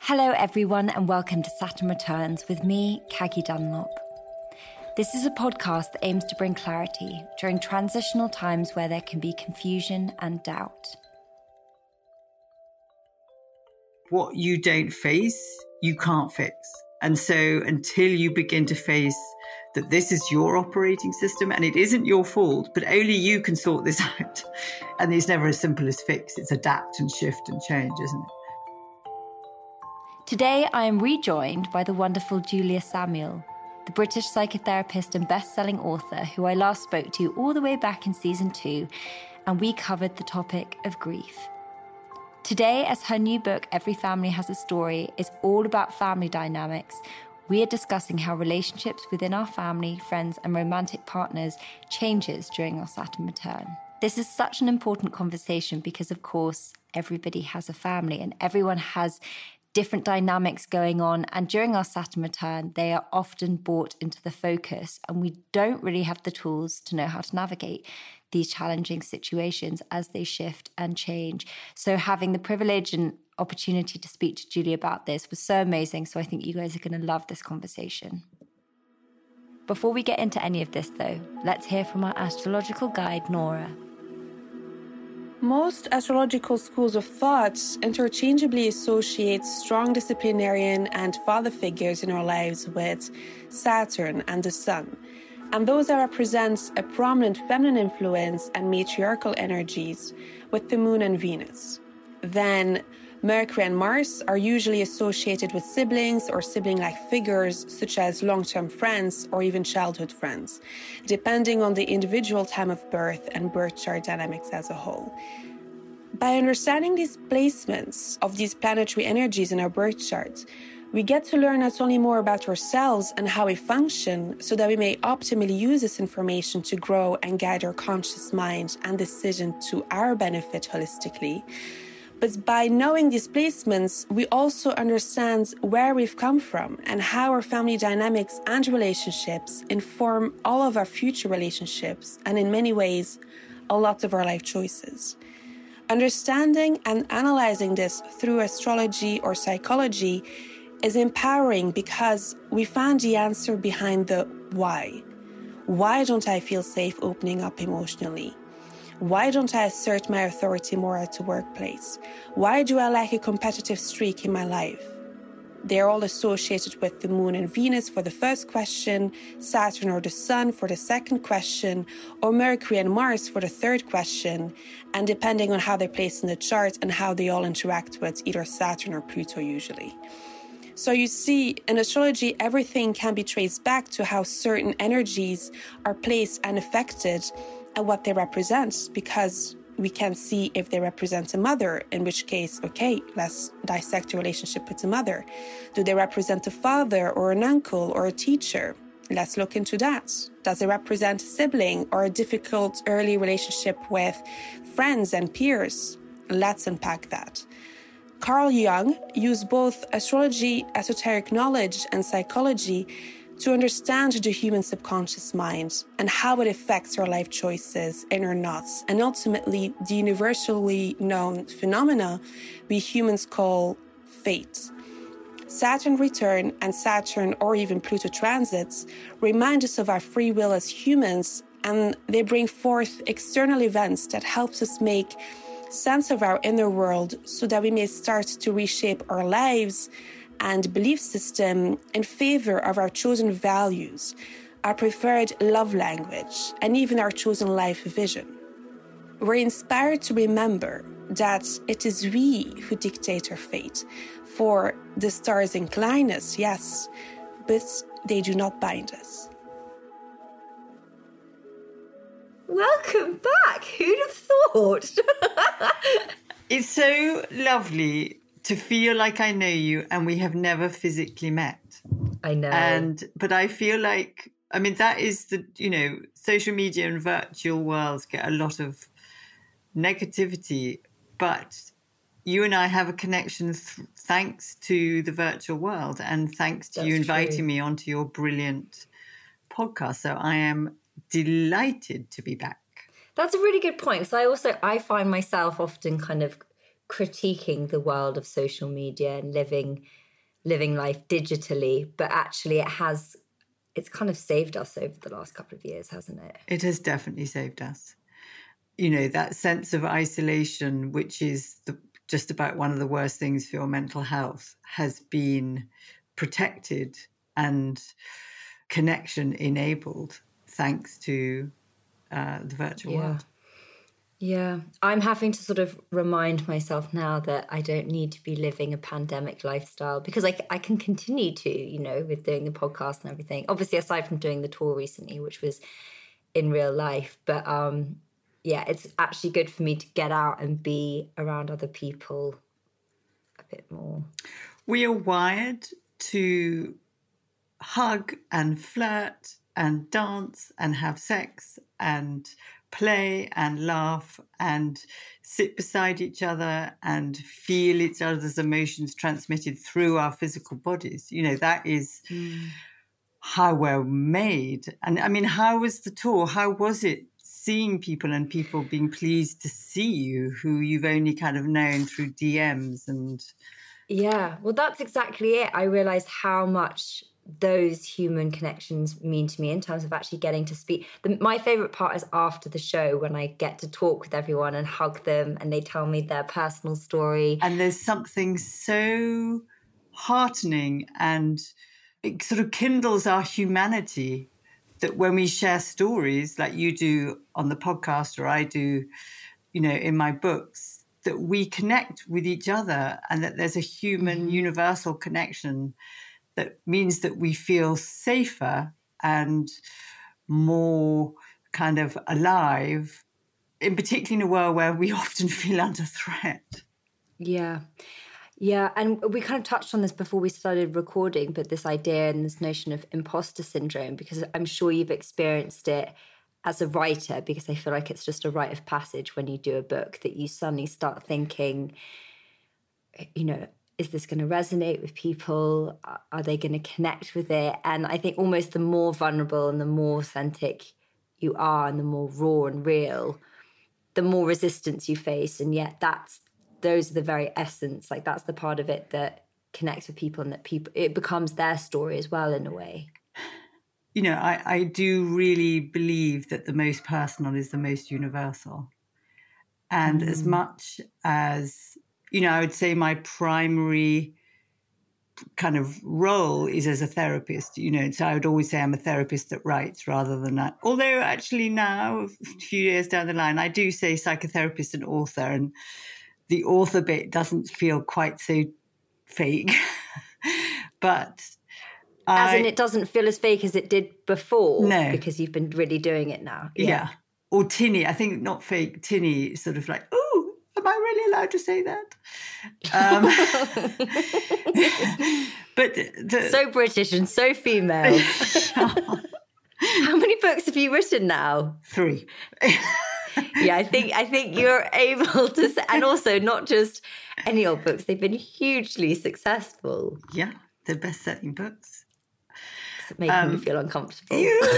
Hello everyone and welcome to Saturn Returns with me, Caggie Dunlop. This is a podcast that aims to bring clarity during transitional times where there can be confusion and doubt. What you don't face, you can't fix. And so until you begin to face that this is your operating system and it isn't your fault, but only you can sort this out. And it's never as simple as fix. It's adapt and shift and change, isn't it? Today I am rejoined by the wonderful Julia Samuel, the British psychotherapist and best-selling author who I last spoke to all the way back in season 2, and we covered the topic of grief. Today, as her new book, Every Family Has a Story, is all about family dynamics, we are discussing how relationships within our family, friends and romantic partners changes during our Saturn return. This is such an important conversation because, of course, everybody has a family and everyone has different dynamics going on. And during our Saturn return, they are often brought into the focus and we don't really have the tools to know how to navigate these challenging situations as they shift and change. So having the privilege and opportunity to speak to Julia about this was so amazing. So I think you guys are going to love this conversation. Before we get into any of this though, let's hear from our astrological guide, Nora. Most astrological schools of thought interchangeably associate strong disciplinarian and father figures in our lives with Saturn and the Sun, and those that represent a prominent feminine influence and matriarchal energies with the Moon and Venus. Then Mercury and Mars are usually associated with siblings or sibling-like figures such as long-term friends or even childhood friends, depending on the individual time of birth and birth chart dynamics as a whole. By understanding these placements of these planetary energies in our birth chart, we get to learn not only more about ourselves and how we function so that we may optimally use this information to grow and guide our conscious mind and decision to our benefit holistically. But by knowing these placements, we also understand where we've come from and how our family dynamics and relationships inform all of our future relationships and in many ways, a lot of our life choices. Understanding and analyzing this through astrology or psychology is empowering because we found the answer behind the why. Why don't I feel safe opening up emotionally? Why don't I assert my authority more at the workplace? Why do I lack a competitive streak in my life? They're all associated with the Moon and Venus for the first question, Saturn or the Sun for the second question, or Mercury and Mars for the third question, and depending on how they're placed in the chart and how they all interact with either Saturn or Pluto usually. So you see, in astrology, everything can be traced back to how certain energies are placed and affected and what they represent, because we can see if they represent a mother, in which case, okay, let's dissect your relationship with a mother. Do they represent a father or an uncle or a teacher? Let's look into that. Does it represent a sibling or a difficult early relationship with friends and peers? Let's unpack that. Carl Jung used both astrology, esoteric knowledge, and psychology to understand the human subconscious mind and how it affects our life choices, inner knots, and ultimately the universally known phenomena we humans call fate. Saturn return and Saturn or even Pluto transits remind us of our free will as humans, and they bring forth external events that helps us make sense of our inner world so that we may start to reshape our lives and belief system in favor of our chosen values, our preferred love language, and even our chosen life vision. We're inspired to remember that it is we who dictate our fate, for the stars incline us, yes, but they do not bind us. Welcome back. Who'd have thought? It's so lovely to feel like I know you and we have never physically met. I know. But I feel like, I mean, that is social media and virtual worlds get a lot of negativity, but you and I have a connection thanks to the virtual world and thanks to you inviting me onto your brilliant podcast. So I am delighted to be back. That's a really good point. So I find myself often kind of critiquing the world of social media and living life digitally, but actually it's kind of saved us over the last couple of years, hasn't it? It has definitely saved us. You know, that sense of isolation, which is just about one of the worst things for your mental health, has been protected and connection enabled thanks to the virtual world. Yeah, I'm having to sort of remind myself now that I don't need to be living a pandemic lifestyle, because I can continue to, you know, with doing the podcast and everything. Obviously, aside from doing the tour recently, which was in real life. But yeah, it's actually good for me to get out and be around other people a bit more. We are wired to hug and flirt and dance and have sex and play and laugh and sit beside each other and feel each other's emotions transmitted through our physical bodies. You know, that is how we're made. And I mean, how was the tour? How was it seeing people and people being pleased to see you who you've only kind of known through DMs and... Yeah, well, that's exactly it. I realised how much those human connections mean to me in terms of actually getting to speak. My favourite part is after the show, when I get to talk with everyone and hug them and they tell me their personal story. And there's something so heartening, and it sort of kindles our humanity, that when we share stories like you do on the podcast or I do, you know, in my books, that we connect with each other and that there's a human universal connection that means that we feel safer and more kind of alive, in particular in a world where we often feel under threat. Yeah. Yeah, and we kind of touched on this before we started recording, but this idea and this notion of imposter syndrome, because I'm sure you've experienced it as a writer, because I feel like it's just a rite of passage when you do a book, that you suddenly start thinking, you know, is this going to resonate with people? Are they going to connect with it? And I think almost the more vulnerable and the more authentic you are and the more raw and real, the more resistance you face. And yet those are the very essence, like that's the part of it that connects with people, and that it becomes their story as well in a way. You know, I do really believe that the most personal is the most universal. And as much as, you know, I would say my primary kind of role is as a therapist, you know, so I would always say I'm a therapist that writes rather than that. Although actually now, a few years down the line, I do say psychotherapist and author, and the author bit doesn't feel quite so fake. But as in, it doesn't feel as fake as it did before. No. Because you've been really doing it now. Yeah. Or tinny. I think not fake, tinny, sort of like, oh, am I really allowed to say that? But so British and so female. How many books have you written now? 3. Yeah, I think you're able to say, and also not just any old books, they've been hugely successful. Yeah, they're best-selling books. It's making me feel uncomfortable.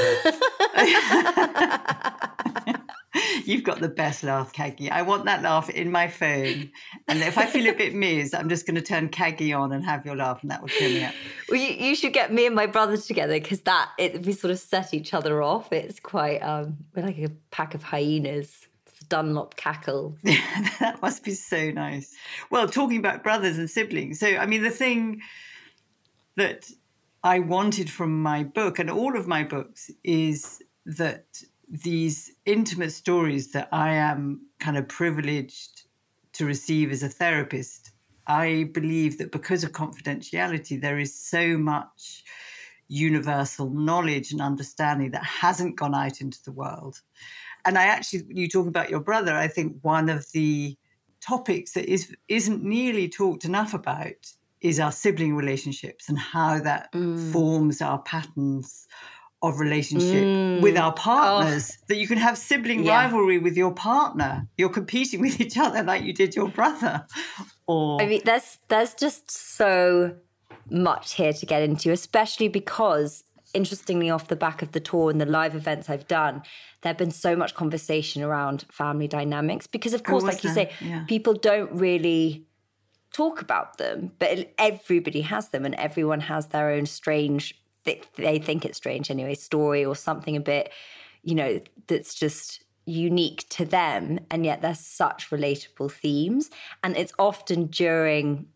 You've got the best laugh, Kaggy. I want that laugh in my phone. And if I feel a bit mies, I'm just going to turn Kaggy on and have your laugh, and that will cheer me up. Well, you should get me and my brother together, because we sort of set each other off. It's quite, we're like a pack of hyenas. It's a Dunlop cackle. That must be so nice. Well, talking about brothers and siblings. So, I mean, the thing that I wanted from my book, and all of my books, is that these intimate stories that I am kind of privileged to receive as a therapist, I believe that because of confidentiality, there is so much universal knowledge and understanding that hasn't gone out into the world. And you talk about your brother, I think one of the topics that isn't nearly talked enough about is our sibling relationships and how that forms our patterns of relationship with our partners. That you can have sibling rivalry with your partner. You're competing with each other like you did your brother. Or I mean, there's just so much here to get into, especially because interestingly, off the back of the tour and the live events I've done, there have been so much conversation around family dynamics because, of course, like you say, people don't really talk about them, but everybody has them and everyone has their own strange, they think it's strange anyway, story or something a bit, that's just unique to them. And yet there's such relatable themes. And it's often during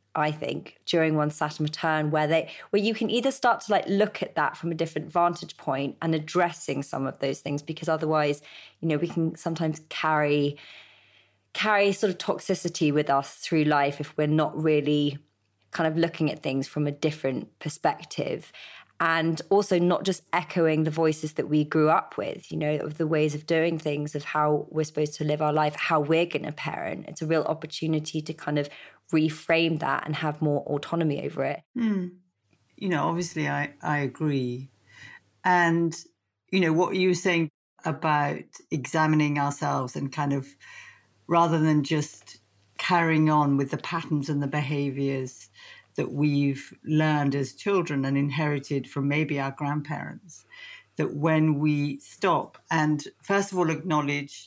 one Saturn return where you can either start to look at that from a different vantage point and addressing some of those things, because otherwise, we can sometimes carry sort of toxicity with us through life if we're not really kind of looking at things from a different perspective. And also not just echoing the voices that we grew up with, of the ways of doing things, of how we're supposed to live our life, how we're going to parent. It's a real opportunity to kind of reframe that and have more autonomy over it. Obviously I agree. And, what you were saying about examining ourselves and kind of, rather than just carrying on with the patterns and the behaviors that we've learned as children and inherited from maybe our grandparents, that when we stop and first of all acknowledge,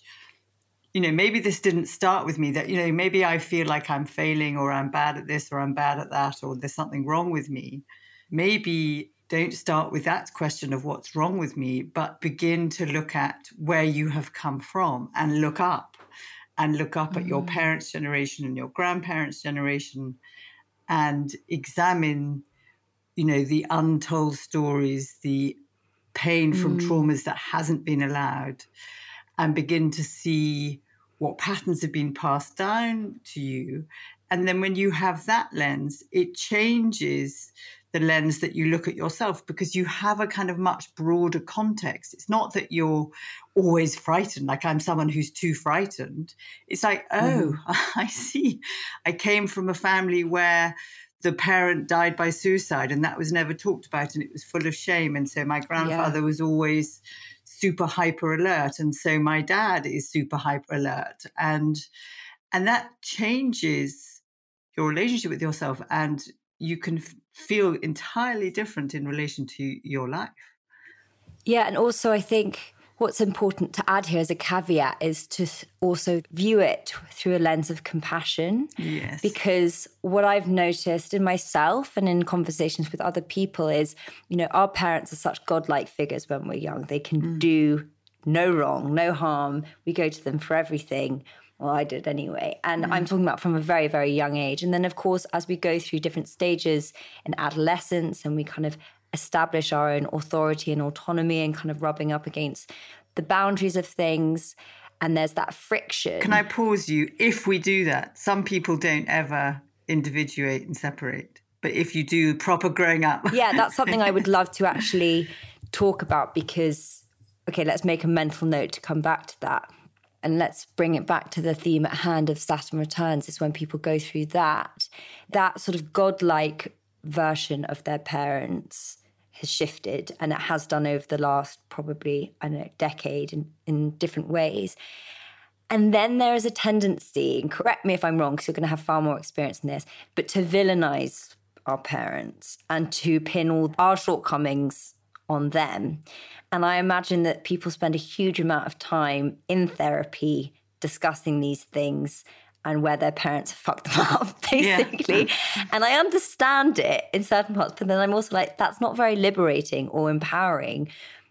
maybe this didn't start with me, that, maybe I feel like I'm failing or I'm bad at this or I'm bad at that or there's something wrong with me. Maybe don't start with that question of what's wrong with me, but begin to look at where you have come from and look up at your parents' generation and your grandparents' generation and examine, the untold stories, the pain from traumas that hasn't been allowed, and begin to see what patterns have been passed down to you. And then when you have that lens, it changes the lens that you look at yourself, because you have a kind of much broader context. It's not that you're always frightened, like I'm someone who's too frightened. It's like, I see. I came from a family where the parent died by suicide and that was never talked about and it was full of shame. And so my grandfather was always super hyper alert. And so my dad is super hyper alert. And that changes your relationship with yourself, and you can feel entirely different in relation to your life. Yeah, and also I think what's important to add here as a caveat is to also view it through a lens of compassion. Yes. Because what I've noticed in myself and in conversations with other people is, our parents are such godlike figures when we're young. They can do no wrong, no harm. We go to them for everything. Well, I did anyway. And I'm talking about from a very, very young age. And then, of course, as we go through different stages in adolescence and we kind of establish our own authority and autonomy and kind of rubbing up against the boundaries of things, and there's that friction. Can I pause you? If we do that, some people don't ever individuate and separate. But if you do proper growing up. Yeah, that's something I would love to actually talk about because, okay, let's make a mental note to come back to that. And let's bring it back to the theme at hand of Saturn returns, is when people go through that sort of godlike version of their parents has shifted, and it has done over the last probably, decade in different ways. And then there is a tendency, and correct me if I'm wrong, because you're going to have far more experience in this, but to villainize our parents and to pin all our shortcomings on them. And I imagine that people spend a huge amount of time in therapy discussing these things and where their parents have fucked them up, basically. Yeah. And I understand it in certain parts, but then I'm also like, that's not very liberating or empowering.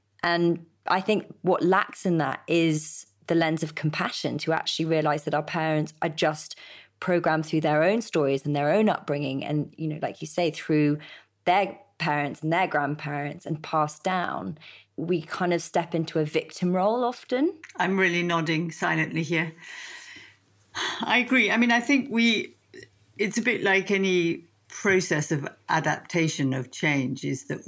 And I think what lacks in that is the lens of compassion, to actually realize that our parents are just programmed through their own stories and their own upbringing. And, like you say, through their parents and their grandparents and passed down, we kind of step into a victim role often. I'm really nodding silently here. I agree. I mean, I think it's a bit like any process of adaptation, of change, is that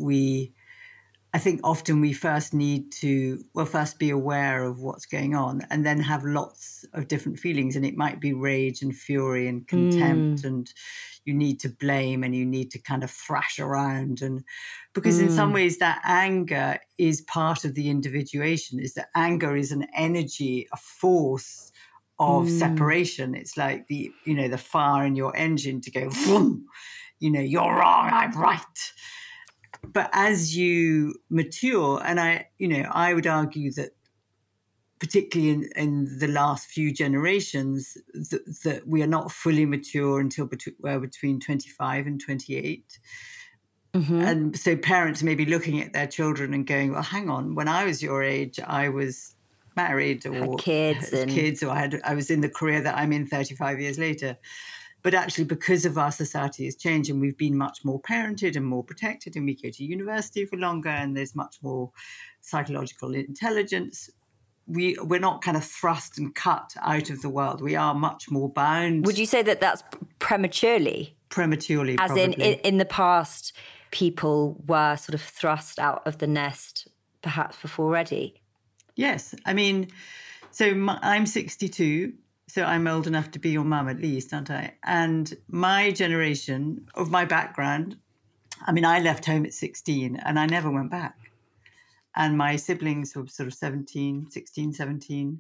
I think often we first need to, first be aware of what's going on and then have lots of different feelings. And it might be rage and fury and contempt and you need to blame and you need to kind of thrash around. And because in some ways that anger is part of the individuation, is that anger is an energy, a force of separation. It's like the fire in your engine to go, vroom, you're wrong, I'm right. But as you mature, and I would argue that particularly in the last few generations, that we are not fully mature until we're between 25 and 28. Mm-hmm. And so parents may be looking at their children and going, well, hang on, when I was your age, I was married or had kids, or I was in the career that I'm in 35 years later. But actually, because of our society has changed and we've been much more parented and more protected, and we go to university for longer and there's much more psychological intelligence, we're not kind of thrust and cut out of the world. We are much more bound. Would you say that that's prematurely? Prematurely, as probably. in the past, people were sort of thrust out of the nest perhaps before already? Yes. I mean, so I'm 62, so I'm old enough to be your mum at least, aren't I? And my generation, of my background, I mean, I left home at 16 and I never went back. And my siblings were sort of 16, 17.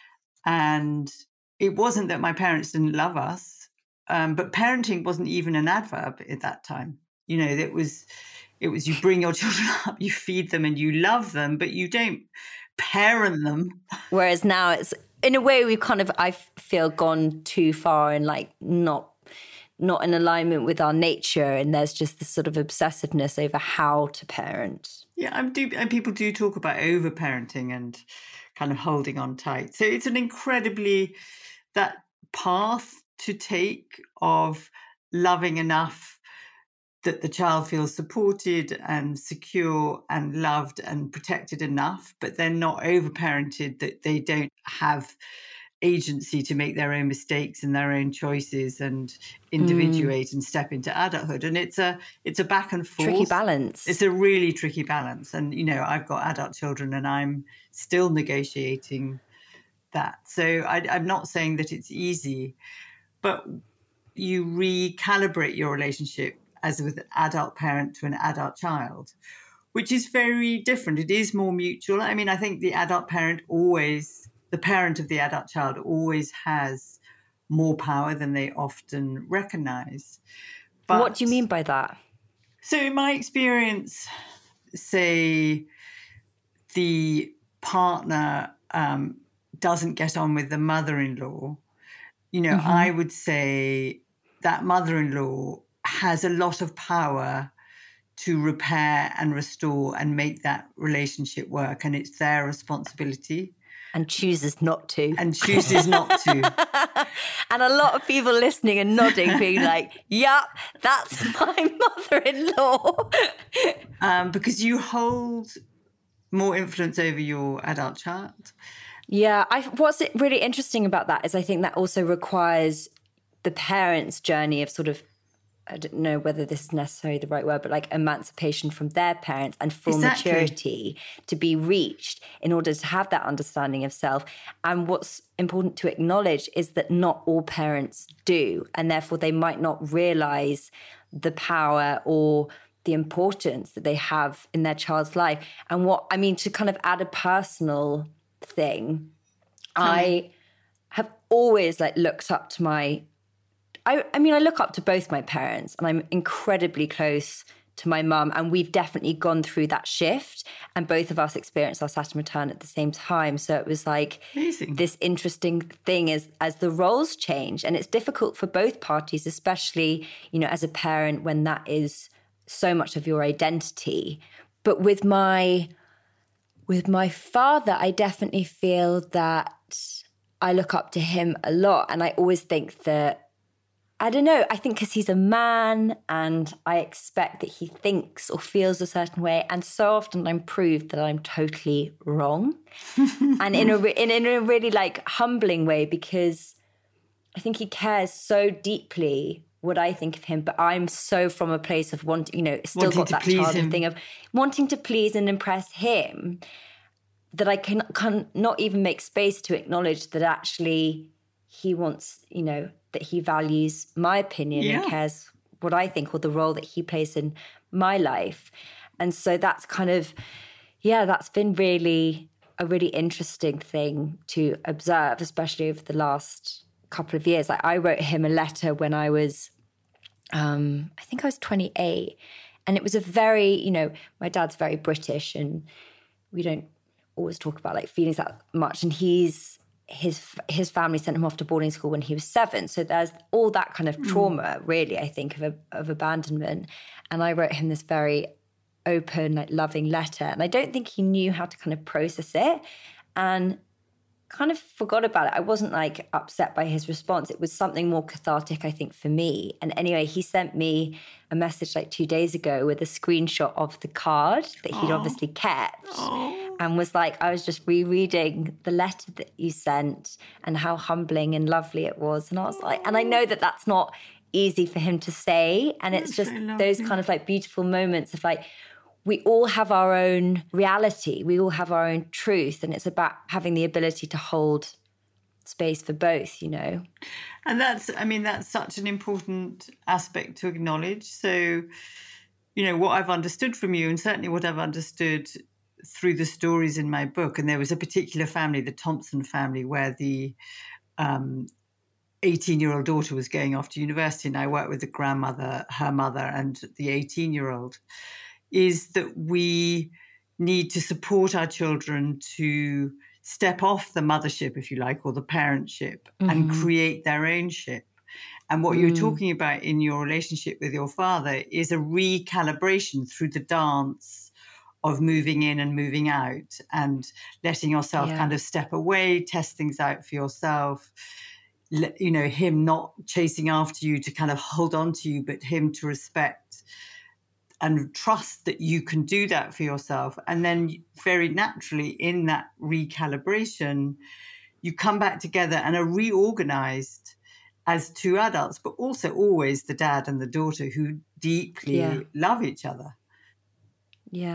And it wasn't that my parents didn't love us, but parenting wasn't even an adverb at that time. You know, it was you bring your children up, you feed them and you love them, but you don't parent them. Whereas now it's, in a way, we've kind of, I feel, gone too far and like not in alignment with our nature, and there's just this sort of obsessiveness over how to parent. Yeah, and people do talk about over-parenting and kind of holding on tight. So it's an incredibly, that path to take of loving enough that the child feels supported and secure and loved and protected enough, but then not over-parented that they don't have agency to make their own mistakes and their own choices and individuate and step into adulthood. And it's a back and forth. Tricky balance. It's a really tricky balance. And, you know, I've got adult children and I'm still negotiating that. So I'm not saying that it's easy, but you recalibrate your relationship as with an adult parent to an adult child, which is very different. It is more mutual. I mean, I think the parent of the adult child always has more power than they often recognize. But what do you mean by that? So in my experience, say the partner doesn't get on with the mother-in-law, you know, mm-hmm. I would say that mother-in-law has a lot of power to repair and restore and make that relationship work. And it's their responsibility. And chooses not to. And a lot of people listening and nodding, being like, yeah, that's my mother-in-law. Because you hold more influence over your adult child. Yeah, what's really interesting about that is I think that also requires the parents' journey of sort of, I don't know whether this is necessarily the right word, but like emancipation from their parents and full maturity to be reached in order to have that understanding of self. And what's important to acknowledge is that not all parents do, and therefore they might not realize the power or the importance that they have in their child's life. And to kind of add a personal thing, I have always looked up to I look up to both my parents, and I'm incredibly close to my mum, and we've definitely gone through that shift, and both of us experienced our Saturn return at the same time. So it was amazing. This interesting thing as the roles change, and it's difficult for both parties, especially, you know, as a parent when that is so much of your identity. But with my father, I definitely feel that I look up to him a lot, and I always think that, I don't know, I think because he's a man and I expect that he thinks or feels a certain way. And so often I'm proved that I'm totally wrong. And in a really humbling way, because I think he cares so deeply what I think of him. But I'm so from a place of wanting got that childhood thing of wanting to please and impress him, that I can not even make space to acknowledge that actually he wants, you know, that he values my opinion and cares what I think or the role that he plays in my life. And so that's kind of, that's been really a really interesting thing to observe, especially over the last couple of years. I wrote him a letter when I was, I think I was 28, And it was a very, you know, my dad's very British and we don't always talk about like feelings that much. And his family sent him off to boarding school when he was 7. So there's all that kind of trauma, really, I think, of abandonment. And I wrote him this very open, like loving letter. And I don't think he knew how to kind of process it and kind of forgot about it. I wasn't like upset by his response. It was something more cathartic, I think, for me. And anyway, he sent me a message like 2 days ago with a screenshot of the card that he'd obviously kept and was like, I was just rereading the letter that you sent and how humbling and lovely it was. And I was like, and I know that that's not easy for him to say. And it's just those kind of like beautiful moments of like, we all have our own reality. We all have our own truth. And it's about having the ability to hold space for both, you know. And that's such an important aspect to acknowledge. So, you know, what I've understood from you, and certainly what I've understood through the stories in my book, and there was a particular family, the Thompson family, where the 18-year-old daughter was going off to university, and I worked with the grandmother, her mother, and the 18-year-old, is that we need to support our children to step off the mothership, if you like, or the parentship, and create their own ship. And what you're talking about in your relationship with your father is a recalibration through the dance of moving in and moving out and letting yourself kind of step away, test things out for yourself. You know, him not chasing after you to kind of hold on to you, but him to respect and trust that you can do that for yourself. And then very naturally in that recalibration, you come back together and are reorganized as two adults, but also always the dad and the daughter who deeply love each other. Yeah.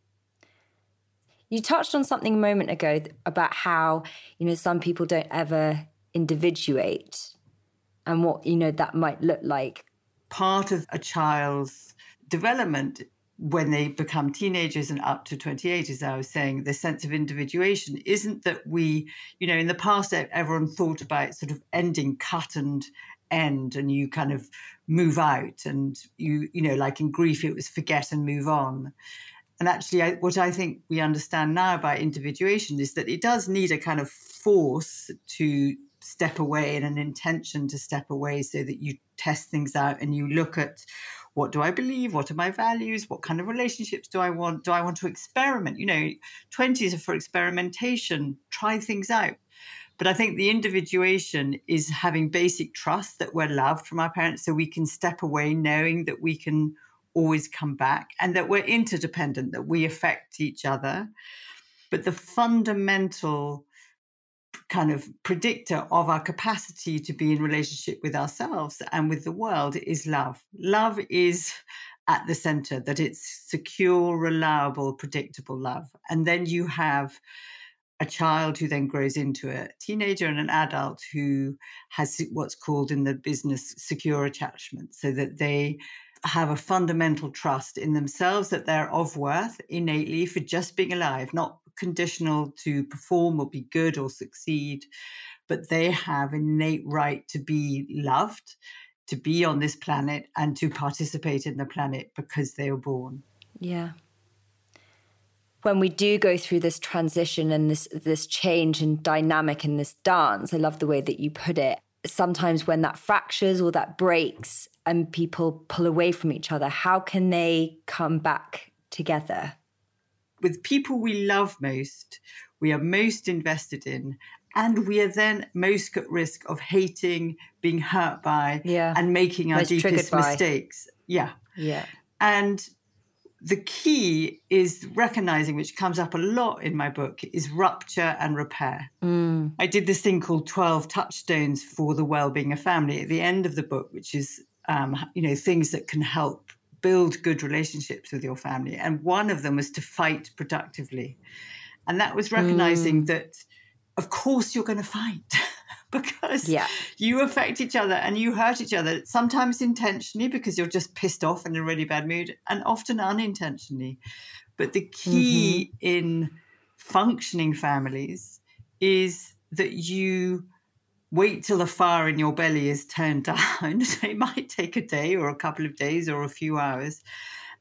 You touched on something a moment ago about how, you know, some people don't ever individuate and what, you know, that might look like. Part of a child's development when they become teenagers and up to 28, as I was saying, the sense of individuation isn't that we, you know, in the past, everyone thought about sort of ending cut and end, and you kind of move out, and you know, like in grief, it was forget and move on. And actually, what I think we understand now about individuation is that it does need a kind of force to step away and an intention to step away so that you test things out and you look at, what do I believe? What are my values? What kind of relationships do I want? Do I want to experiment? You know, 20s are for experimentation, try things out. But I think the individuation is having basic trust that we're loved from our parents so we can step away knowing that we can always come back and that we're interdependent, that we affect each other. But the fundamental kind of predictor of our capacity to be in relationship with ourselves and with the world is love. Love is at the center, that it's secure, reliable, predictable love. And then you have a child who then grows into a teenager and an adult who has what's called in the business secure attachment, so that they have a fundamental trust in themselves that they're of worth innately for just being alive, not conditional to perform or be good or succeed, but they have innate right to be loved, to be on this planet and to participate in the planet because they were born. Yeah. When we do go through this transition and this change and dynamic in this dance, I love the way that you put it. Sometimes when that fractures or that breaks and people pull away from each other, how can they come back together? With people we love most, we are most invested in, and we are then most at risk of hating, being hurt by, and making our deepest mistakes. Yeah. And the key is recognizing, which comes up a lot in my book, is rupture and repair. I did this thing called 12 touchstones for the well-being of family at the end of the book, which is, you know, things that can help build good relationships with your family. And one of them was to fight productively. And that was recognizing that, of course, you're going to fight because you affect each other and you hurt each other, sometimes intentionally because you're just pissed off and in a really bad mood, and often unintentionally. But the key in functioning families is that you wait till the fire in your belly is turned down. It might take a day or a couple of days or a few hours.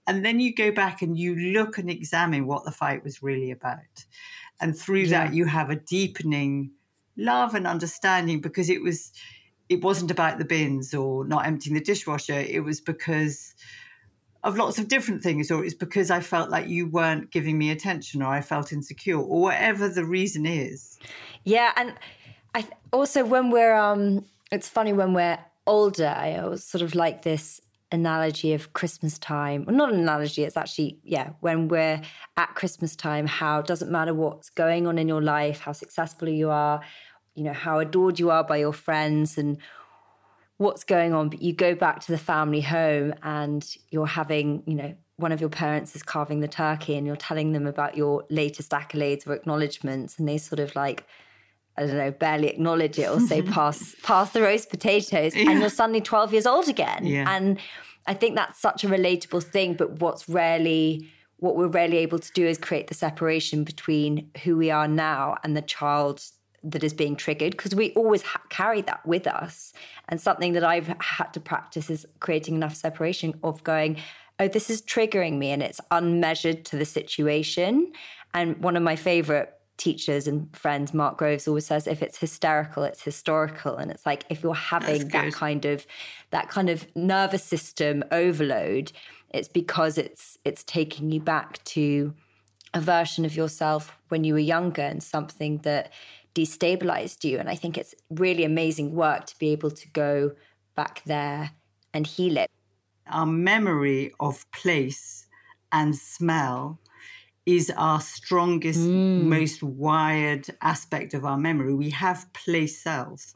And then you go back and you look and examine what the fight was really about. And through that, you have a deepening love and understanding, because it wasn't about the bins or not emptying the dishwasher. It was because of lots of different things, or it's because I felt like you weren't giving me attention, or I felt insecure, or whatever the reason is. Yeah, and also when we're, it's funny, when we're older, I always sort of like this analogy of Christmas time. Well, not an analogy, it's actually, when we're at Christmas time, how it doesn't matter what's going on in your life, how successful you are, how adored you are by your friends and what's going on, but you go back to the family home and you're having, one of your parents is carving the turkey and you're telling them about your latest accolades or acknowledgements, and they sort of like, I don't know, barely acknowledge it or say pass the roast potatoes, and you're suddenly 12 years old again. Yeah. And I think that's such a relatable thing, but what we're rarely able to do is create the separation between who we are now and the child that is being triggered, because we always carry that with us. And something that I've had to practice is creating enough separation of going, oh, this is triggering me, and it's unmeasured to the situation. And one of my favorite teachers and friends, Mark Groves, always says, if it's hysterical, it's historical. And it's like, if you're having that kind of nervous system overload, it's because it's taking you back to a version of yourself when you were younger and something that destabilized you. And I think it's really amazing work to be able to go back there and heal it. Our memory of place and smell is our strongest, most wired aspect of our memory. We have place cells,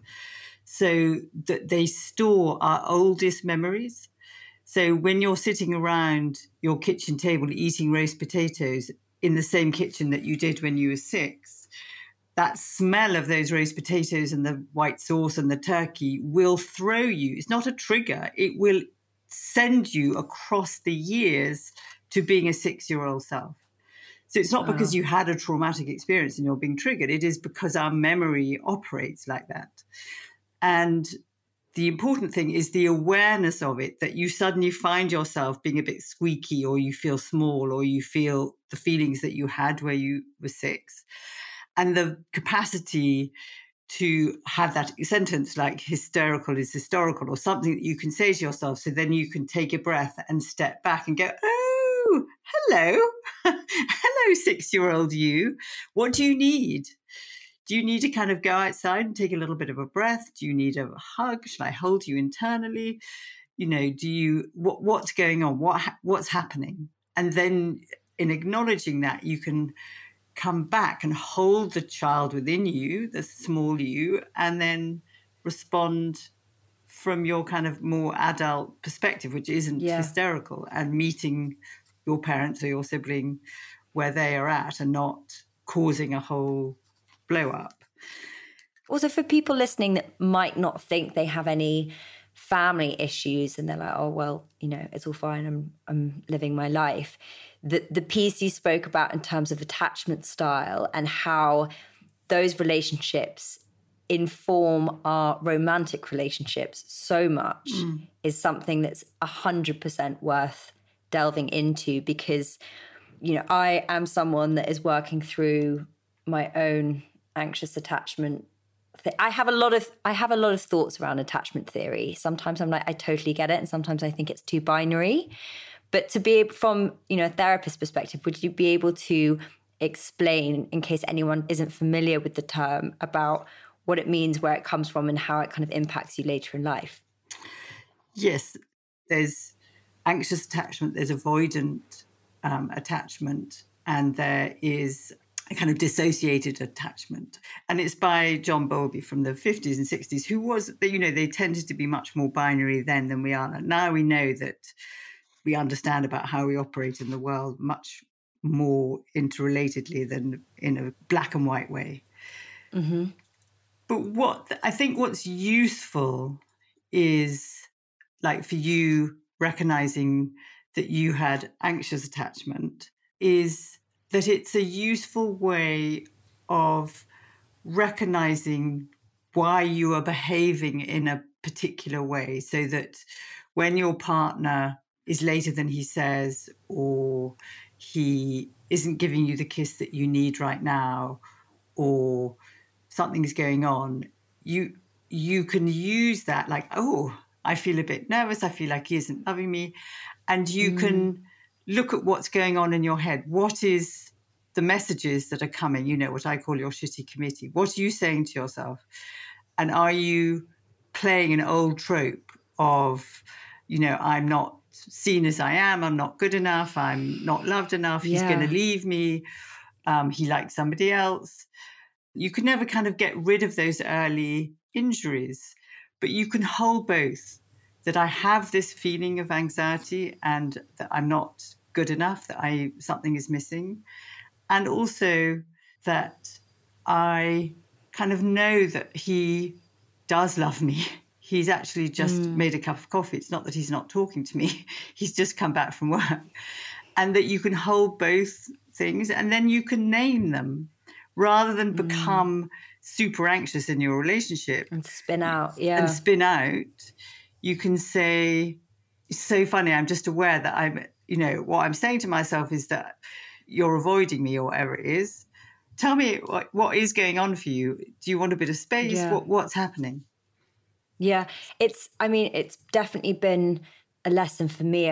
so that they store our oldest memories. So when you're sitting around your kitchen table eating roast potatoes in the same kitchen that you did when you were 6, that smell of those roast potatoes and the white sauce and the turkey will throw you. It's not a trigger. It will send you across the years to being a 6-year-old self. So it's not because you had a traumatic experience and you're being triggered. It is because our memory operates like that. And the important thing is the awareness of it, that you suddenly find yourself being a bit squeaky, or you feel small, or you feel the feelings that you had where you were 6. And the capacity to have that sentence like hysterical is historical, or something that you can say to yourself. So then you can take a breath and step back and go, oh, hello. Hello, 6-year-old you. What do you need? Do you need to kind of go outside and take a little bit of a breath? Do you need a hug? Should I hold you internally? What's going on? What's happening? And then in acknowledging that, you can come back and hold the child within you, the small you, and then respond from your kind of more adult perspective, which isn't hysterical, and meeting your parents or your sibling where they are at and not causing a whole blow up. Also, for people listening that might not think they have any family issues and they're like, oh, well, it's all fine, I'm living my life. The piece you spoke about in terms of attachment style and how those relationships inform our romantic relationships so much is something that's 100% worth delving into, because, I am someone that is working through my own anxious attachment. I have a lot of thoughts around attachment theory. Sometimes I'm like, I totally get it, and sometimes I think it's too binary. But to be from, a therapist perspective, would you be able to explain, in case anyone isn't familiar with the term, about what it means, where it comes from, and how it kind of impacts you later in life? Yes, there's anxious attachment, there's avoidant attachment, and there is a kind of dissociated attachment. And it's by John Bowlby from the 50s and 60s, who was, they tended to be much more binary then than we are. Now we know that we understand about how we operate in the world much more interrelatedly than in a black and white way. Mm-hmm. But what's useful is, like, for you recognizing that you had anxious attachment, is that it's a useful way of recognizing why you are behaving in a particular way, so that when your partner is later than he says, or he isn't giving you the kiss that you need right now, or something's going on, you can use that like, oh, I feel a bit nervous, I feel like he isn't loving me. And you can look at what's going on in your head. What is the messages that are coming? You know, what I call your shitty committee. What are you saying to yourself? And are you playing an old trope of, you know, I'm not seen as I am, I'm not good enough, I'm not loved enough, he's going to leave me, he likes somebody else. You can never kind of get rid of those early injuries, but you can hold both, that I have this feeling of anxiety and that I'm not good enough, that something is missing, and also that I kind of know that he does love me. He's actually just made a cup of coffee. It's not that he's not talking to me. He's just come back from work. And that you can hold both things and then you can name them rather than become super anxious in your relationship. And spin out, you can say, it's so funny, I'm just aware that what I'm saying to myself is that you're avoiding me or whatever it is. Tell me what is going on for you. Do you want a bit of space? Yeah. What's happening? Yeah, it's definitely been a lesson for me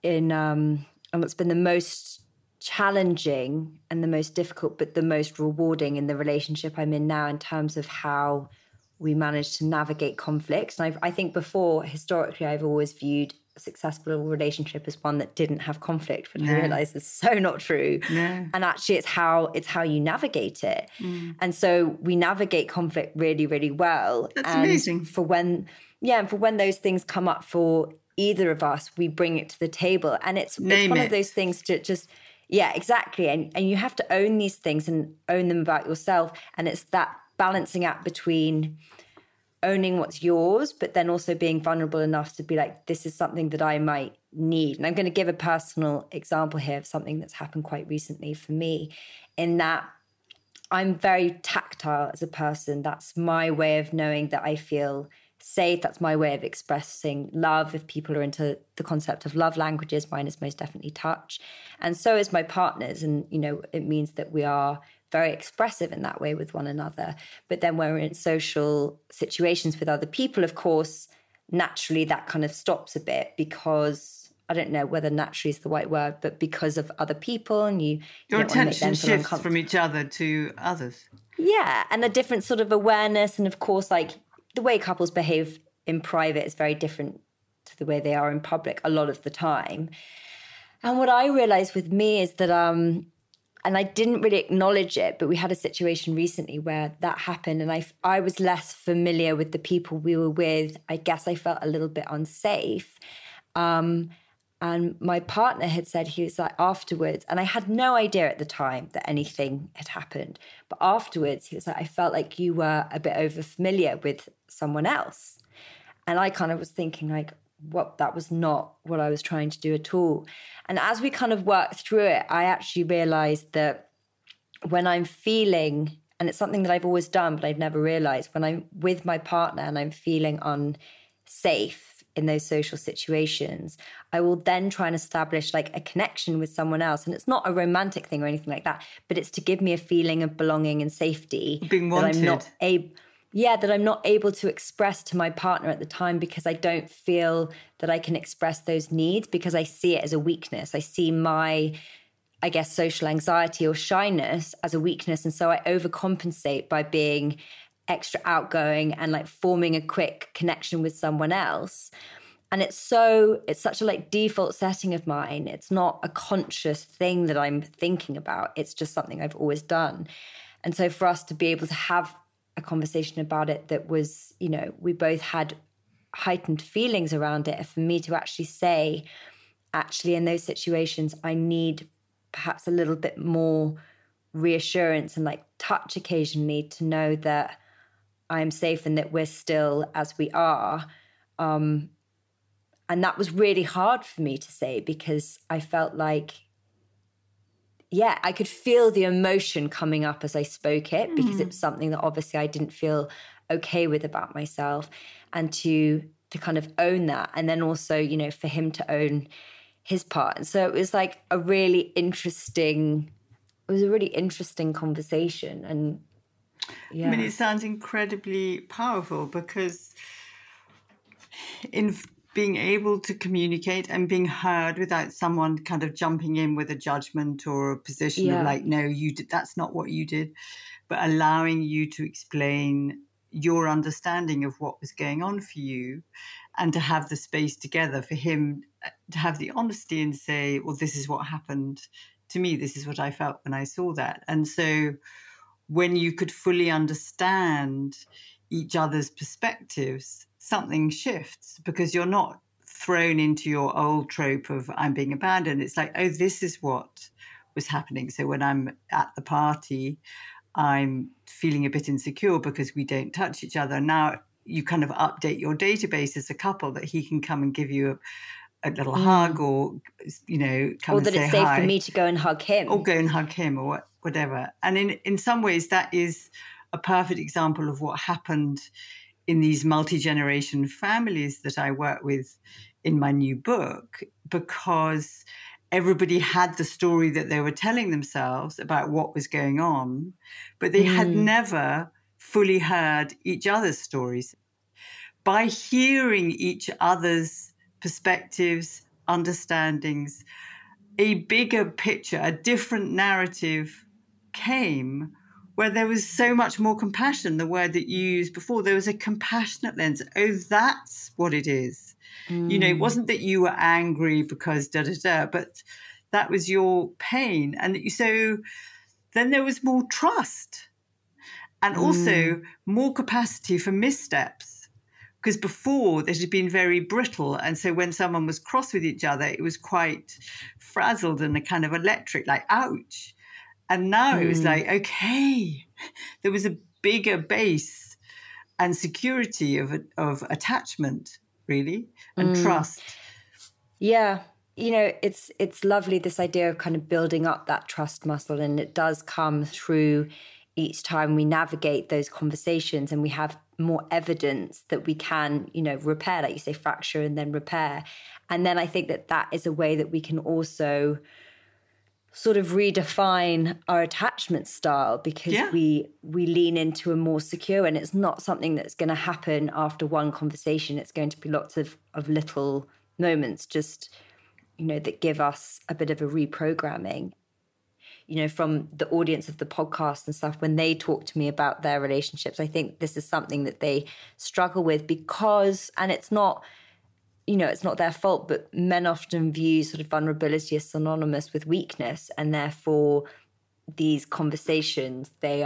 and it's been the most challenging and the most difficult, but the most rewarding in the relationship I'm in now in terms of how we manage to navigate conflicts. And I think before, historically, I've always viewed a successful relationship as one that didn't have conflict, but I realize it's so not true. Yeah. And actually it's how you navigate it. And so we navigate conflict really, really well. That's amazing. For when those things come up for either of us, we bring it to the table. And it's one of those things to just, yeah, exactly. And you have to own these things and own them about yourself. And it's that balancing act between owning what's yours, but then also being vulnerable enough to be like, this is something that I might need. And I'm going to give a personal example here of something that's happened quite recently for me, in that I'm very tactile as a person. That's my way of knowing that I feel safe. That's my way of expressing love. If people are into the concept of love languages, mine is most definitely touch. And so is my partner's. And, you know, it means that we are very expressive in that way with one another. But then when we're in social situations with other people, of course, naturally that kind of stops a bit because, I don't know whether naturally is the right word, but because of other people and your attention shifts from each other to others. Yeah, and a different sort of awareness. And of course, like the way couples behave in private is very different to the way they are in public a lot of the time. And what I realized with me is that, and I didn't really acknowledge it, but we had a situation recently where that happened and I was less familiar with the people we were with. I guess I felt a little bit unsafe. And my partner had said, he was like afterwards, and I had no idea at the time that anything had happened. But afterwards, he was like, I felt like you were a bit over familiar with someone else. And I kind of was thinking like, that was not what I was trying to do at all. And as we kind of worked through it, I actually realized that when I'm feeling, and it's something that I've always done, but I've never realized, when I'm with my partner and I'm feeling unsafe in those social situations, I will then try and establish like a connection with someone else. And it's not a romantic thing or anything like that, but it's to give me a feeling of belonging and safety. Being wanted. That I'm not able to express to my partner at the time because I don't feel that I can express those needs because I see it as a weakness. I see my, I guess, social anxiety or shyness as a weakness. And so I overcompensate by being extra outgoing and like forming a quick connection with someone else. And it's such a like default setting of mine. It's not a conscious thing that I'm thinking about. It's just something I've always done. And so for us to be able to have a conversation about it that was, you know, we both had heightened feelings around it. For me to actually say, actually, in those situations, I need perhaps a little bit more reassurance and like touch occasionally to know that I'm safe and that we're still as we are. And that was really hard for me to say because I felt like, yeah, I could feel the emotion coming up as I spoke it because it was something that obviously I didn't feel okay with about myself, and to kind of own that. And then also, you know, for him to own his part. And so it was like a really interesting conversation. And yeah. I mean, it sounds incredibly powerful because in being able to communicate and being heard without someone kind of jumping in with a judgment or a position of like, no, you did, that's not what you did, but allowing you to explain your understanding of what was going on for you, and to have the space together for him to have the honesty and say, well, this is what happened to me. This is what I felt when I saw that. And so when you could fully understand each other's perspectives, something shifts, because you're not thrown into your old trope of I'm being abandoned. It's like, oh, this is what was happening. So when I'm at the party, I'm feeling a bit insecure because we don't touch each other. Now you kind of update your database as a couple that he can come and give you a little hug, or, you know, come or and say hi. Or that it's safe for me to go and hug him. Or go and hug him, or whatever. And in some ways, that is a perfect example of what happened in these multi-generation families that I work with in my new book, because everybody had the story that they were telling themselves about what was going on, but they had never fully heard each other's stories. By hearing each other's perspectives, understandings, a bigger picture, a different narrative came, where there was so much more compassion, the word that you used before. There was a compassionate lens. Oh, that's what it is. You know, it wasn't that you were angry because da-da-da, but that was your pain. And so then there was more trust, and also more capacity for missteps, because before it had been very brittle. And so when someone was cross with each other, it was quite frazzled and a kind of electric, like, ouch. And now it was like, okay, there was a bigger base and security of attachment, really, and trust. Yeah. You know, it's lovely, this idea of kind of building up that trust muscle. And it does come through each time we navigate those conversations and we have more evidence that we can, you know, repair, like you say, fracture and then repair. And then I think that is a way that we can also sort of redefine our attachment style, because we lean into a more secure, and it's not something that's going to happen after one conversation. It's going to be lots of little moments, just, you know, that give us a bit of a reprogramming. You know, from the audience of the podcast and stuff, when they talk to me about their relationships, I think this is something that they struggle with because, and it's not, you know, it's not their fault, but men often view sort of vulnerability as synonymous with weakness, and therefore these conversations, they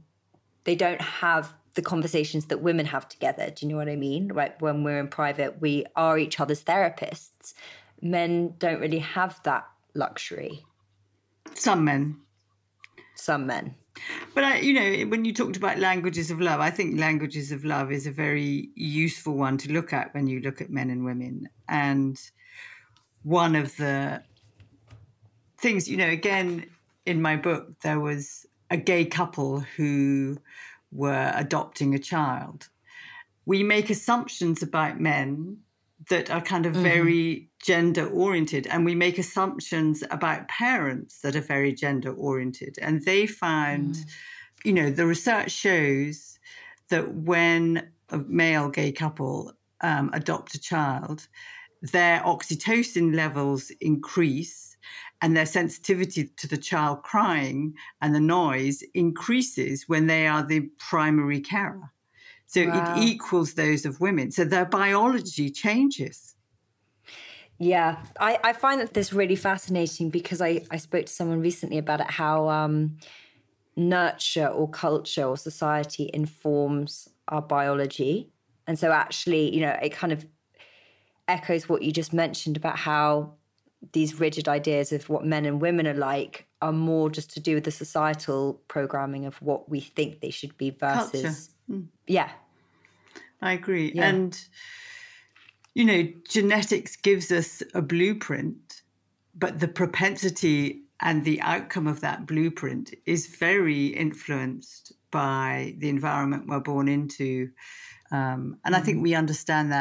don't have the conversations that women have together. Do you know what I mean? Like when we're in private, we are each other's therapists. Men don't really have that luxury. Some men. But, you know, when you talked about languages of love, I think languages of love is a very useful one to look at when you look at men and women. And one of the things, you know, again, in my book, there was a gay couple who were adopting a child. We make assumptions about men that are kind of very gender-oriented, and we make assumptions about parents that are very gender-oriented. And they found, you know, the research shows that when a male gay couple adopt a child, their oxytocin levels increase and their sensitivity to the child crying and the noise increases when they are the primary carer. So it equals those of women. So their biology changes. Yeah, I find that this really fascinating, because I spoke to someone recently about it, how nurture or culture or society informs our biology. And so actually, you know, it kind of echoes what you just mentioned about how these rigid ideas of what men and women are like are more just to do with the societal programming of what we think they should be versus... Yeah. I agree. Yeah. And, you know, genetics gives us a blueprint, but the propensity and the outcome of that blueprint is very influenced by the environment we're born into. And I think we understand that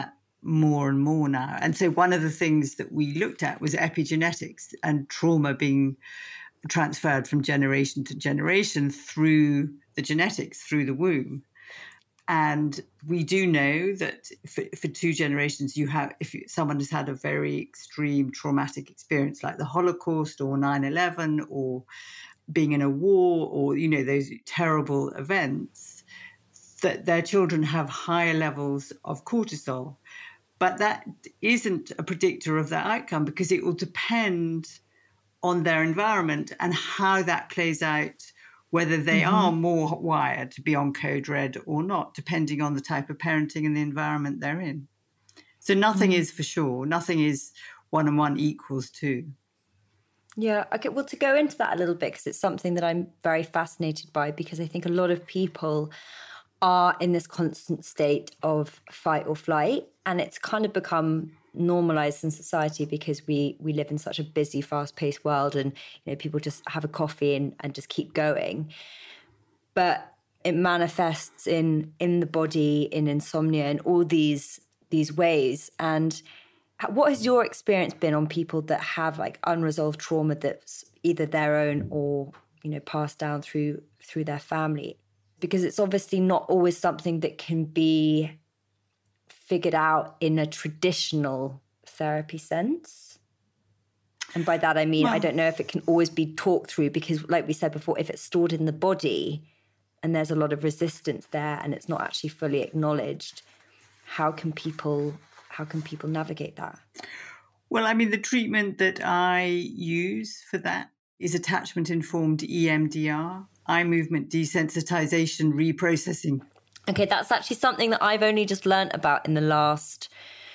more and more now. And so one of the things that we looked at was epigenetics and trauma being transferred from generation to generation through the genetics, through the womb. And we do know that for 2 generations, if someone has had a very extreme traumatic experience like the Holocaust or 9/11 or being in a war or, those terrible events, that their children have higher levels of cortisol. But that isn't a predictor of their outcome, because it will depend on their environment and how that plays out, whether they are more wired to be on code red or not, depending on the type of parenting and the environment they're in. So nothing is for sure. Nothing is 1 and 1 equals 2. Yeah. Okay. Well, to go into that a little bit, because it's something that I'm very fascinated by, because I think a lot of people are in this constant state of fight or flight, and it's kind of become normalized in society because we live in such a busy, fast-paced world, and people just have a coffee and just keep going. But it manifests in the body, in insomnia, in all these ways. And what has your experience been on people that have like unresolved trauma that's either their own or passed down through their family? Because it's obviously not always something that can be figured out in a traditional therapy sense. And by that, I mean, I don't know if it can always be talked through, because like we said before, if it's stored in the body and there's a lot of resistance there and it's not actually fully acknowledged, how can people navigate that? Well, I mean, the treatment that I use for that is attachment-informed EMDR, eye movement desensitization reprocessing. Okay, that's actually something that I've only just learnt about in the last,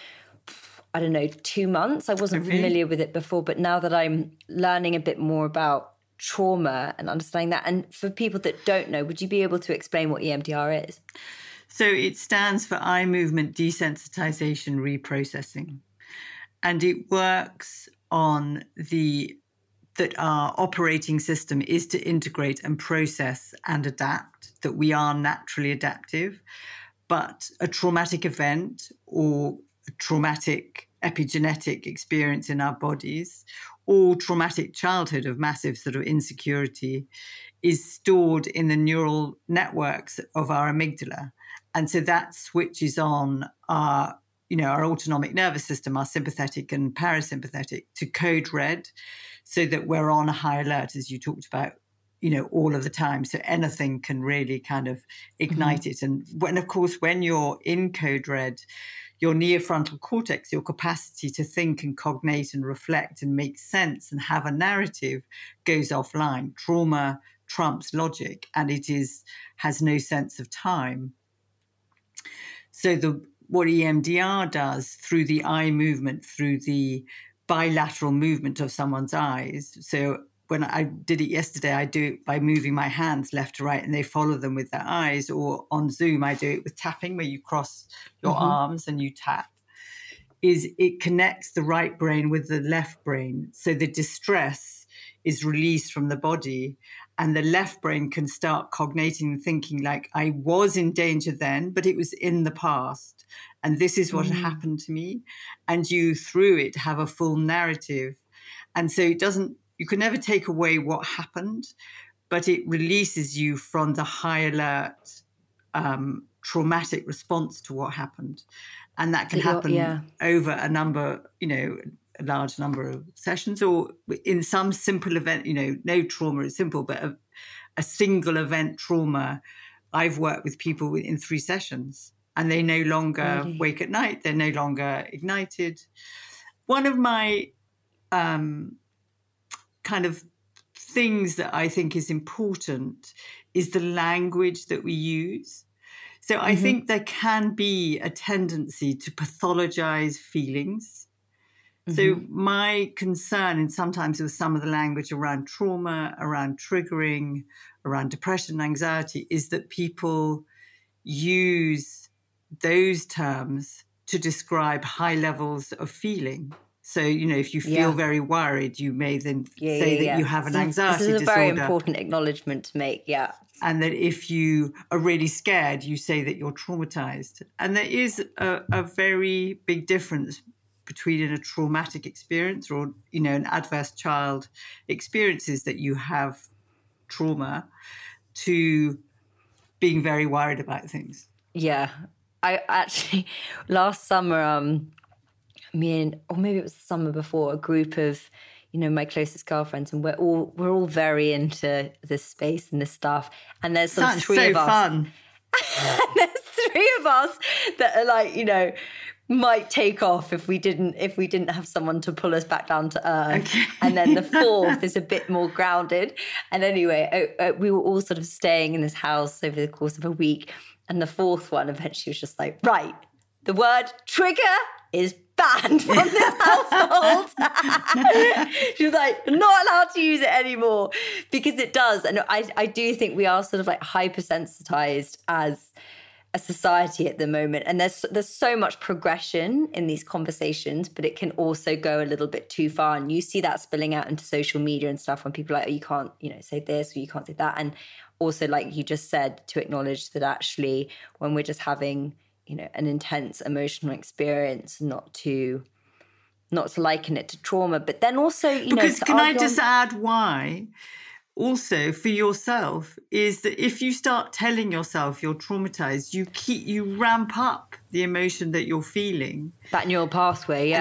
2 months. I wasn't familiar with it before, but now that I'm learning a bit more about trauma and understanding that, and for people that don't know, would you be able to explain what EMDR is? So it stands for eye movement desensitization reprocessing. And it works on that our operating system is to integrate and process and adapt, that we are naturally adaptive. But a traumatic event or a traumatic epigenetic experience in our bodies, or traumatic childhood of massive sort of insecurity, is stored in the neural networks of our amygdala. And so that switches on our autonomic nervous system, our sympathetic and parasympathetic, to code red, so that we're on a high alert, as you talked about, all of the time. So anything can really kind of ignite it. And when you're in code red, your neofrontal cortex, your capacity to think and cognate and reflect and make sense and have a narrative, goes offline. Trauma trumps logic, and it has no sense of time. So what EMDR does through the eye movement, through the bilateral movement of someone's eyes. So when I did it yesterday, I do it by moving my hands left to right and they follow them with their eyes. Or on Zoom, I do it with tapping, where you cross your arms and you tap. It connects the right brain with the left brain. So the distress is released from the body, and the left brain can start cognating and thinking like, I was in danger then, but it was in the past. And this is what happened to me. And you, through it, have a full narrative. And so you can never take away what happened, but it releases you from the high alert, traumatic response to what happened. And that can happen over a large number of sessions, or in some simple event. No trauma is simple, but a single event trauma, I've worked with people in 3 sessions, and they no longer wake at night. They're no longer ignited. One of my kind of things that I think is important is the language that we use. So I think there can be a tendency to pathologize feelings. So my concern, and sometimes with some of the language around trauma, around triggering, around depression, anxiety, is that people use those terms to describe high levels of feeling. So, if you feel very worried, you may then say that you have an anxiety disorder. This is a very important acknowledgement to make, And that if you are really scared, you say that you're traumatized. And there is a very big difference between a traumatic experience or, an adverse child experiences that you have trauma to being very worried about things. Yeah. I actually, last summer, or maybe it was the summer before, a group of, my closest girlfriends, and we're all very into this space and this stuff. And there's sort of three of us. Fun. And there's three of us that are like, might take off if we didn't have someone to pull us back down to earth. Okay. And then the fourth is a bit more grounded. And anyway, we were all sort of staying in this house over the course of a week. And the fourth one eventually was just like, right, the word trigger is banned from this household. She was like, not allowed to use it anymore, because it does. And I do think we are sort of like hypersensitized as a society at the moment. And there's so much progression in these conversations, but it can also go a little bit too far. And you see that spilling out into social media and stuff when people are like, oh, you can't, say this or you can't say that. And also, like you just said, to acknowledge that actually when we're just having, an intense emotional experience, not to liken it to trauma, but then also, because can I just add why? Also, for yourself, is that if you start telling yourself you're traumatized, you ramp up the emotion that you're feeling. That neural pathway,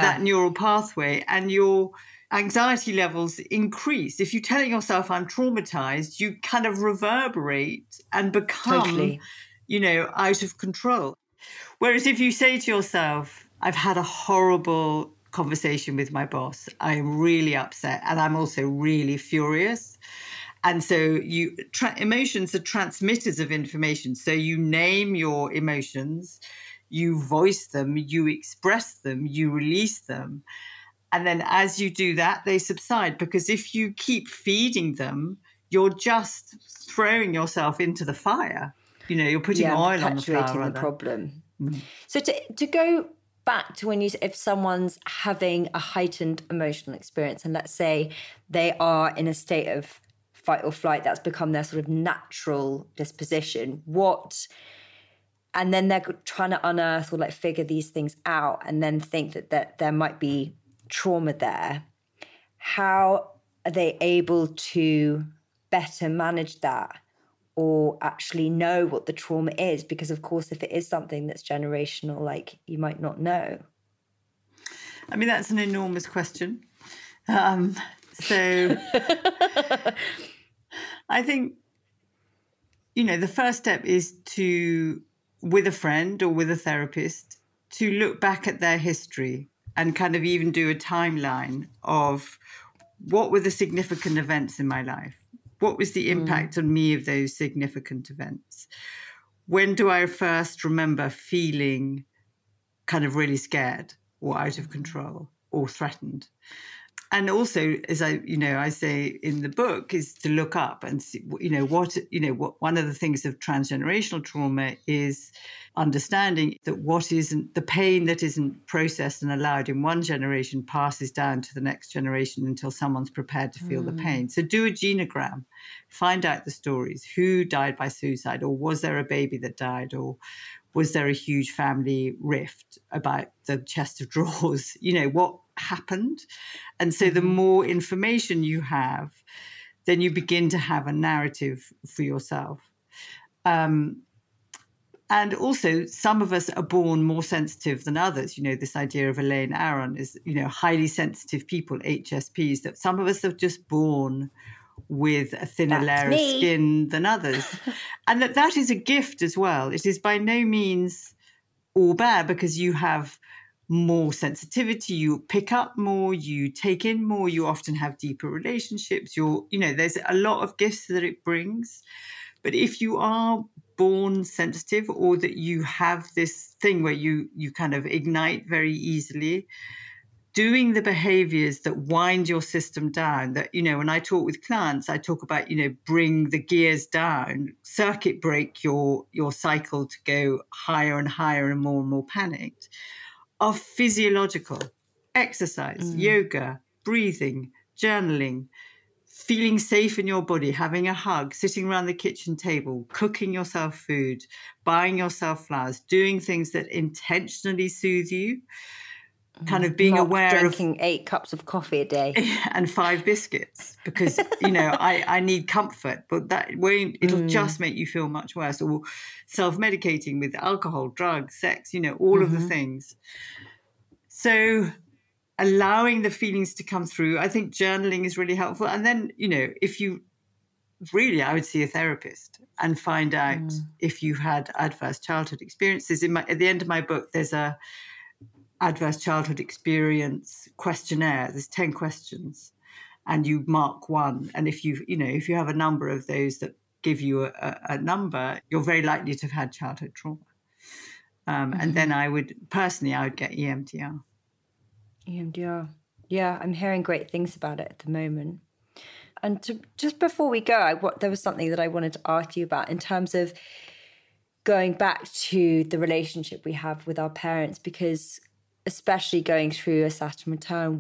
and your anxiety levels increase. If you're telling yourself I'm traumatized, you kind of reverberate and become, totally, out of control. Whereas if you say to yourself, I've had a horrible conversation with my boss, I'm really upset, and I'm also really furious. And so emotions are transmitters of information. So you name your emotions, you voice them, you express them, you release them. And then as you do that, they subside. Because if you keep feeding them, you're just throwing yourself into the fire. You're putting oil on the fire. Perpetuating the problem. Mm. So to go back to when if someone's having a heightened emotional experience, and let's say they are in a state of fight or flight, that's become their sort of natural disposition, and then they're trying to unearth or like figure these things out, and then think that there might be trauma there. How are they able to better manage that, or actually know what the trauma is? Because of course, if it is something that's generational, like, you might not know. I mean, that's an enormous question. So I think, the first step is to, with a friend or with a therapist, to look back at their history and kind of even do a timeline of what were the significant events in my life. What was the impact on me of those significant events? When do I first remember feeling kind of really scared or out of control or threatened? And also, as I say in the book, is to look up and see, what one of the things of transgenerational trauma is understanding that what isn't, the pain that isn't processed and allowed in one generation passes down to the next generation until someone's prepared to feel the pain. So do a genogram, find out the stories. Who died by suicide, or was there a baby that died, or was there a huge family rift about the chest of drawers? What happened? And so the more information you have, then you begin to have a narrative for yourself. And also, some of us are born more sensitive than others. This idea of Elaine Aron is, highly sensitive people, HSPs, that some of us are just born with a thinner layer of skin than others. And that is a gift as well. It is by no means all bad, because you have more sensitivity, you pick up more, you take in more, you often have deeper relationships. There's a lot of gifts that it brings. But if you are born sensitive, or that you have this thing where you kind of ignite very easily, doing the behaviors that wind your system down, that, when I talk with clients, I talk about, bring the gears down, circuit break your cycle to go higher and higher and more panicked, are physiological. exercise, yoga, breathing, journaling, feeling safe in your body, having a hug, sitting around the kitchen table, cooking yourself food, buying yourself flowers, doing things that intentionally soothe you, kind of being Not aware drinking 8 cups of coffee a day. and 5 biscuits, because, you know, I need comfort, but that won't, it'll just make you feel much worse. Or self-medicating with alcohol, drugs, sex, you know, all of the things. So allowing the feelings to come through, I think journaling is really helpful. And then, you know, if you really, I would see a therapist and find out if you had adverse childhood experiences. At the end of my book, there's a adverse childhood experience questionnaire. There's 10 questions and you mark 1. And if you have a number of those that give you a number, you're very likely to have had childhood trauma. And then I would get EMDR. EMDR. Yeah, I'm hearing great things about it at the moment. And just before we go, there was something that I wanted to ask you about in terms of going back to the relationship we have with our parents, because especially going through a Saturn return,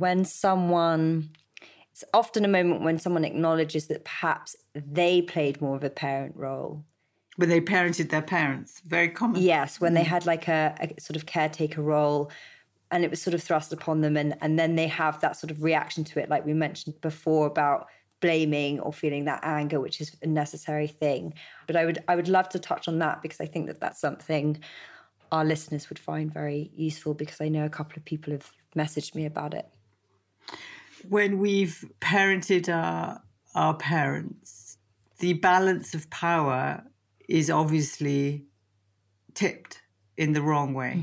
it's often a moment when someone acknowledges that perhaps they played more of a parent role. When they parented their parents, very common. Yes, when they had like a sort of caretaker role and it was sort of thrust upon them, and then they have that sort of reaction to it, like we mentioned before, about blaming or feeling that anger, which is a necessary thing. But I would love to touch on that, because I think that that's something our listeners would find very useful, because I know a couple of people have messaged me about it. When we've parented our parents, the balance of power is obviously tipped in the wrong way.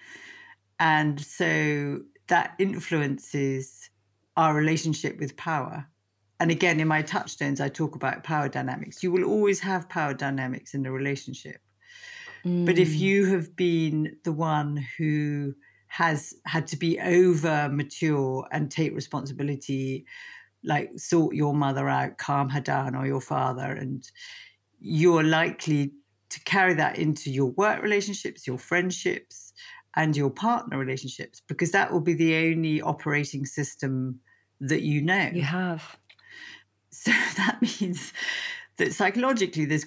And so that influences our relationship with power. And again, in my touchstones, I talk about power dynamics. You will always have power dynamics in a relationship. But if you have been the one who has had to be over mature and take responsibility, like sort your mother out, calm her down, or your father, and you're likely to carry that into your work relationships, your friendships, and your partner relationships, because that will be the only operating system that you know. You have. So that means that psychologically there's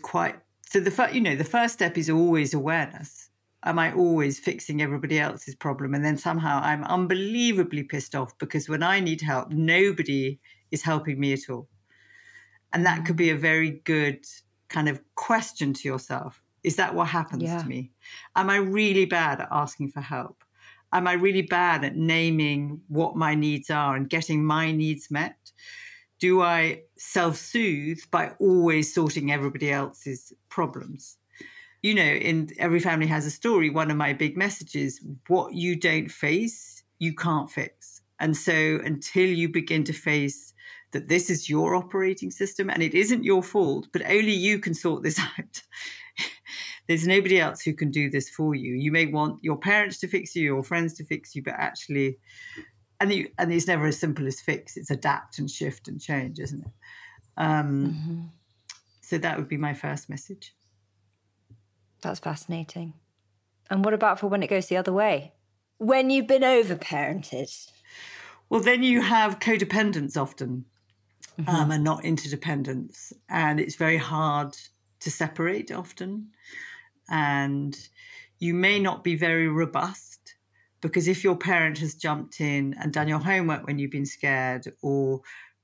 the first step is always awareness. Am I always fixing everybody else's problem? And then somehow I'm unbelievably pissed off because when I need help, nobody is helping me at all. And that could be a very good kind of question to yourself. Is that what happens to me? Am I really bad at asking for help? Am I really bad at naming what my needs are and getting my needs met? Do I self-soothe by always sorting everybody else's problems? You know, in Every Family Has a Story, one of my big messages, what you don't face, you can't fix. And so until you begin to face that this is your operating system and it isn't your fault, but only you can sort this out. There's nobody else who can do this for you. You may want your parents to fix you, your friends to fix you, but actually, and it's never as simple as fix. It's adapt and shift and change, isn't it? So that would be my first message. That's fascinating. And what about for when it goes the other way? When you've been over-parented? Well, then you have codependence often and not interdependence. And it's very hard to separate often. And you may not be very robust, because if your parent has jumped in and done your homework when you've been scared, or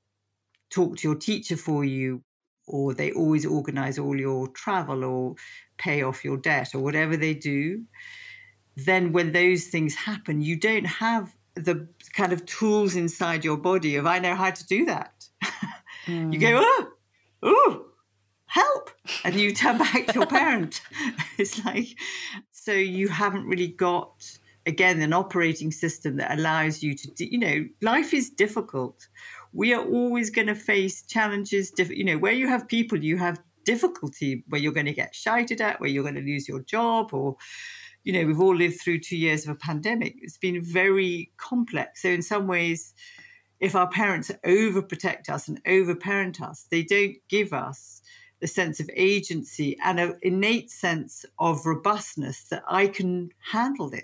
talked to your teacher for you, or they always organise all your travel or pay off your debt or whatever they do, then when those things happen, you don't have the kind of tools inside your body of, I know how to do that. You go, oh, help. And you turn back to your parent. It's like, so you haven't really got, again, an operating system that allows you to, life is difficult. We are always going to face challenges, where you have people, you have difficulty, where you're going to get shouted at, where you're going to lose your job, or, we've all lived through 2 years of a pandemic. It's been very complex. So in some ways, if our parents overprotect us and overparent us, they don't give us the sense of agency and an innate sense of robustness that I can handle this.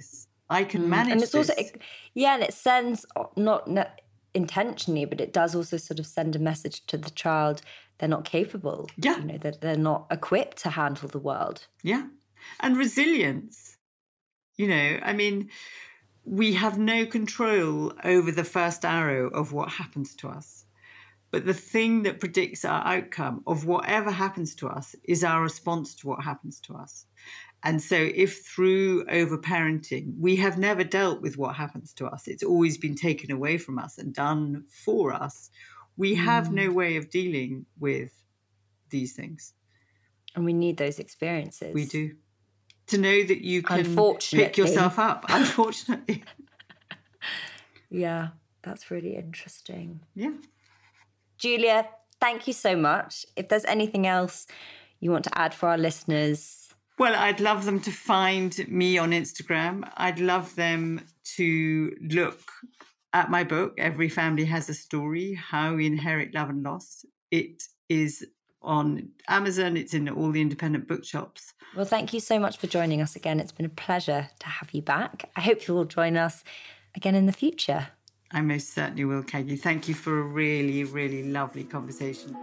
I can manage and it's this. Also, and it sends, not intentionally, but it does also sort of send a message to the child they're not capable. Yeah. You know, that they're not equipped to handle the world. Yeah. And resilience. You know, I mean, we have no control over the first arrow of what happens to us. But the thing that predicts our outcome of whatever happens to us is our response to what happens to us. And so if through overparenting, we have never dealt with what happens to us, it's always been taken away from us and done for us, we have no way of dealing with these things. And we need those experiences. We do. To know that you can pick yourself up, unfortunately. Yeah, that's really interesting. Yeah. Julia, thank you so much. If there's anything else you want to add for our listeners. Well, I'd love them to find me on Instagram. I'd love them to look at my book, Every Family Has a Story, How We Inherit Love and Loss. It is on Amazon. It's in all the independent bookshops. Well, thank you so much for joining us again. It's been a pleasure to have you back. I hope you will join us again in the future. I most certainly will, Kagi. Thank you for a really, really lovely conversation.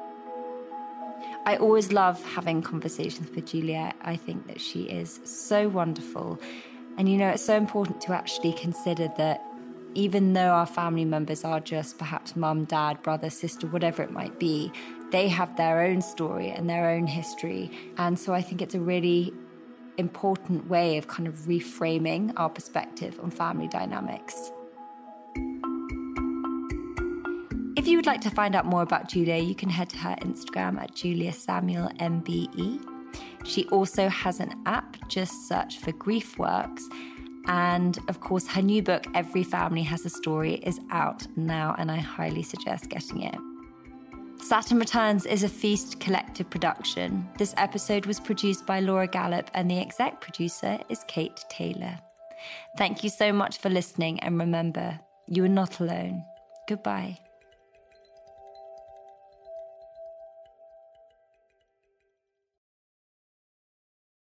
I always love having conversations with Julia. I think that she is so wonderful. And, you know, it's so important to actually consider that even though our family members are just perhaps mum, dad, brother, sister, whatever it might be, they have their own story and their own history. And so I think it's a really important way of kind of reframing our perspective on family dynamics. If you would like to find out more about Julia, you can head to her Instagram at JuliaSamuelMBE. She also has an app, just search for GriefWorks. And of course, her new book, Every Family Has a Story, is out now, and I highly suggest getting it. Saturn Returns is a Feast collective production. This episode was produced by Laura Gallup, and the exec producer is Kate Taylor. Thank you so much for listening, and remember, you are not alone. Goodbye.